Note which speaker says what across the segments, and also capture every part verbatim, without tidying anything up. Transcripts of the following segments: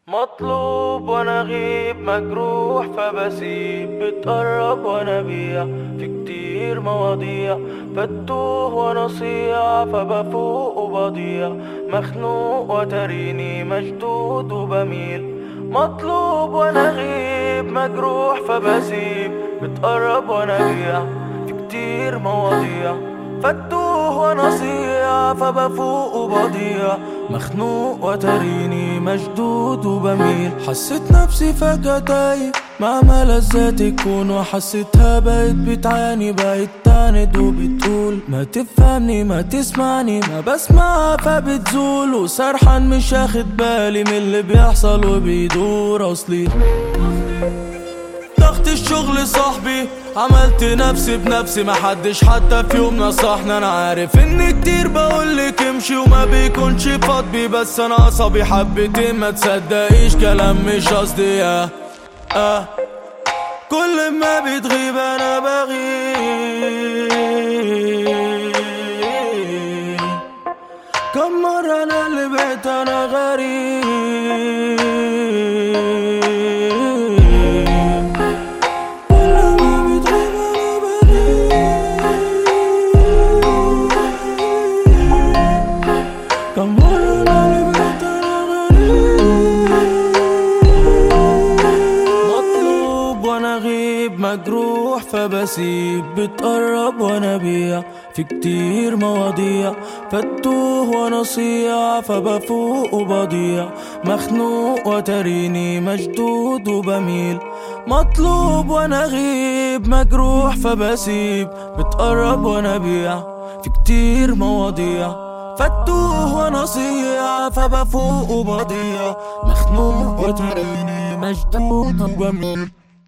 Speaker 1: مطلوب وانا اغيب، مجروح فبسيب، بتقرب وانا بيع في كتير مواضيع، بتوه وانا صيع فبفوق وبضيع، مخنوق وتريني مشدود وبميل. مطلوب وانا اغيب، مجروح فبسيب، بتقرب وانا بيع في كتير مواضيع، فتوه وانا صيع فبفوق وبضيع، مخنوق وتريني مشدود وبميل. حسيت نفسي فجأة تايه مع ملذات الكون، وحسيتها بقت بتعاني، بقت تعند وبتقول ما تفهمني ما تسمعني، ما بسمعها فبتزول، وسرحان مش اخد بالي من اللي بيحصل وبيدور. اصلي ضغط الشغل صاحبي، عملت نفسي بنفسي، محدش حتى في يوم نصحني. انا عارف ان كتير بقولك امشي وما بيكونش فاضبي، بس انا عصبي حبتين، ما تصدقيش كلام مش قصدي. آه آه كل ما بتغيب انا بغيب، كم مرة انا اللي بقيت انا غريب. مطلوب وانا اغيب، مجروح فبسيب، بتقرب وانا بيع في كتير مواضيع، فتوه وانا صيع فبفوق وبضيع، مخنوق وتريني مشدود وبميل. مطلوب وانا اغيب، مجروح فبسيب، بتقرب وانا بيع في كتير مواضيع، فتوه وانا صيع فبفوق وبضيع، مخنوق وتريني مشدود وبميل.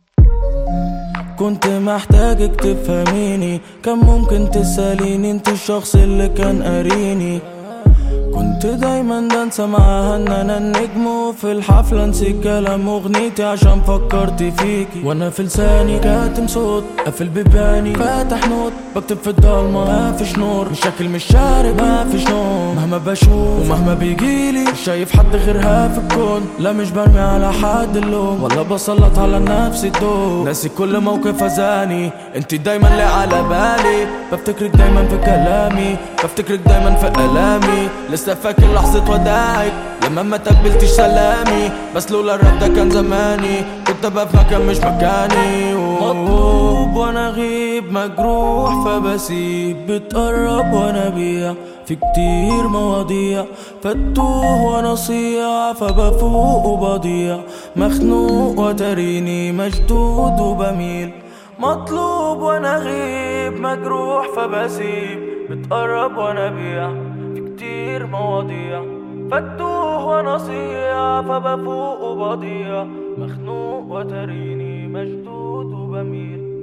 Speaker 1: كنت محتاجك تفهميني، كان ممكن تسأليني انت الشخص اللي كان قاريني. كنت دايما بنسى معاها ان انا النجم، وفي الحفلة نسيت كلام اغنيتي عشان فكرت فيكي، وانا في لساني كاتم صوت قافل بيباني، فاتح نوت بكتب في الضلمة مافيش نور، مشاكل مش شارب مافيش نوم، مهما بشوف ومهما بيجيلي مش شايف حد غيرها في الكون. لا مش برمي على حد اللوم، ولا بسلط على نفسي الضوء، ناسي كل موقف اذاني، انتي دايما اللي على بالي، بفتكرك دايما في كلامي، بفتكرك دايما في الامي، لسه فاكر لحظة وداعك لما ما تقبلتش سلامي، بس لولا الراب ده كان زماني كنت ابقى في مكان مش مكاني. مطلوب وانا اغيب، مجروح فبسيب، بتقرب وانا بيع في كتير مواضيع، فتوه وانا صيع فبفوق وبضيع، مخنوق وتريني مشدود وبميل. مطلوب وانا اغيب، مجروح فبسيب، بتقرب وانا بيع في كتير مواضيع، فتوه وانا صيع فبفوق وبضيع، مخنوق وتريني مشدود وبميل.